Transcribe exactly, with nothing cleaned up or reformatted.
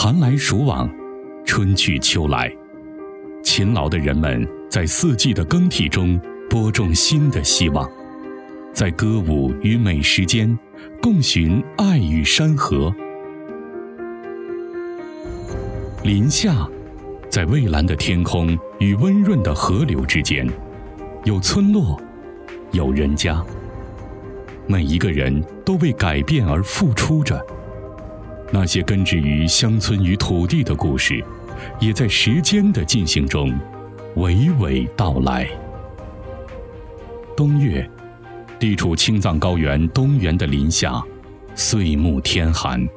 寒来暑往，春去秋来，勤劳的人们在四季的更替中播种新的希望，在歌舞与美食间共寻爱与山河。林下，在蔚蓝的天空与温润的河流之间，有村落，有人家，每一个人都为改变而付出着。那些根植于乡村与土地的故事，也在时间的进行中娓娓道来。冬月，地处青藏高原东缘的林下，岁暮天寒，